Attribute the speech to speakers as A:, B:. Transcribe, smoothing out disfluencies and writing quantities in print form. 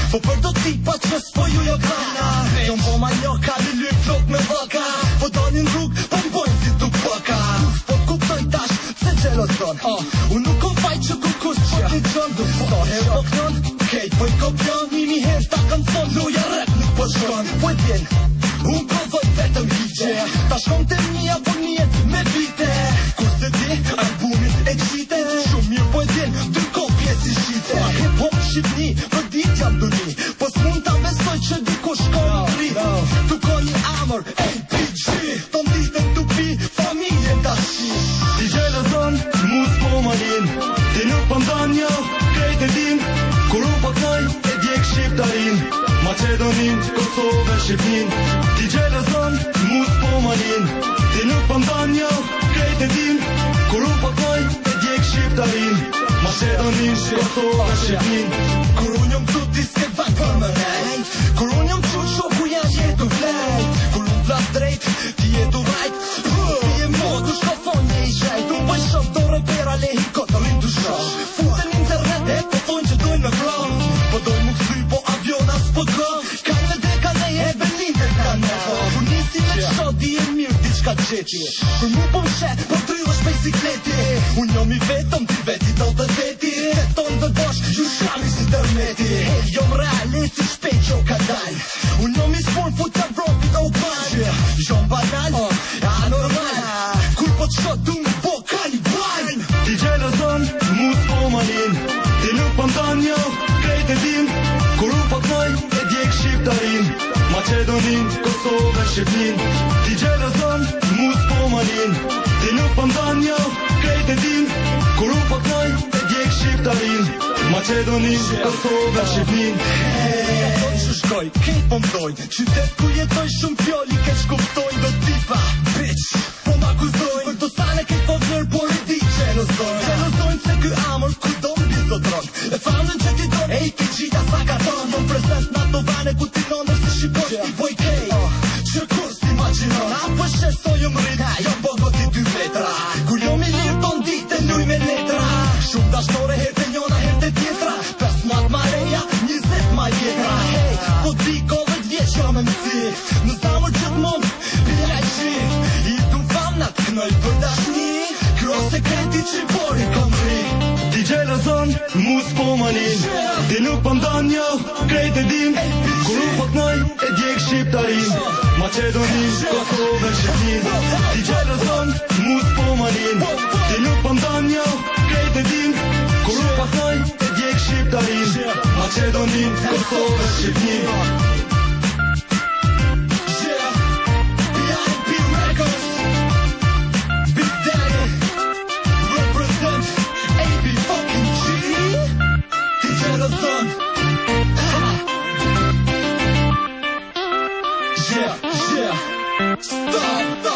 A: Po për do tipa që s'poju jo kana Jon po ma njoka, li flok me vaka Po dalin rrug, po m'bojnë si tu paka Po kuptoj tash, se gjelozon Unë nuk kom fajt që kukus po t'i qon Sa her po knon, kejt po i kopion Nimi her ta kanë thon, loja rap nuk po shkon Po e din, unë provoj vetëm higje Ta shkon të mija, po njet me vite Kur se di, albumin e qite Shumë mirë po e din, dy kopje si shite Hip-hop Shqipni, për dit jam duni Po s'mund ta besoj që dikush ka në rrit Tu ka një amër, APG Ton ditën tu pi, familjen ta shi Ti gjelozon, mu s'po malin Ti nuk pëndan jo, krejt e din Kur u paknoj, e djek shqiptarin Macedonin, Kosovë, Shqipnin Ti gjelozon, mu s'po malin Ti nuk pëndan jo, krejt e din Kur u paknoj, e djek shqiptarin Macedonin, Kosovë, Shqipnin Kur unë jom tu ti s'ke vak për më rejt Kur unë jom tu shoku janë jetu vlejt Kur unë vlas drejt, ti jetu rajt Ti e modu shkofon një i shajt Unë bëj shok do repera lehi kotë rin të shok Futën internet e po thonë që dojnë me vron Po dojnë mu kësy po aviona s'po dron Kanë me deka ne e Berlin e kanë Kur nisi me qo di e mirë diçka gjeti Kur mu po mshet po tryllësh me sikleti Unë jom i vetëm ti veti do të veti Veton dhe bosh ju shami si tërmeti Jom realit si shpejt që ka dal Unë jom i spun fut të Evropi do ban Jom banal, anormal Kur po të shot du më po kanibal Ti gjelozon, mu s'po malin Ti nuk pëndan jo, krejt e din Kur u paknoj, e djek shqiptarin Macedonin, Kosovë, Shqipnin Ti gjelozon, mu s'po malin Ti nuk pëndan jo, krejt e din Kur u paknoj, e djek shqiptarin Macedonin, Kosovë, Shqipnin Jetoj që shkoj, kejt po mdojnë Qytet ku jetoj shumë fjoli ke shkuptojnë Do tipa, bitch, po m'akuzojnë Për të sane kejt po vlerë, por i di gjelozojnë Gjelozojnë se ky amër ku do m'bizotron E famën që ti do, e i ti qita sa karton Më prezent në ato vane ku ti nonër si shqipoj Ti boj kej, që kur s'imaginon Apo sheso jom rrit, jom po goti 2 metra Kur jom i lirë ton dit e luj me letra Shumë dashtore her të njona her të tjetra 5 nat ma reja, 20 ma jetra Hey, po di ko 10 vjeq jam e mësi Në zamër gjithmon, bila i qi I du famnat, knoj për dashni Kro sekreti që bori kom ri Ti gjelozon, mu s'po malin Ti nuk pëndan jo, krejt e din Kur u paknoj, e djek shqiptarin Macedonin, Kosovë, Shqipnin Ti gjelozon, mu s'po malin Ti nuk pëndan jo, krejt e din Kur u paknoj, e djek shqiptarin Macedonin, Kosovë, Shqipnin Stop!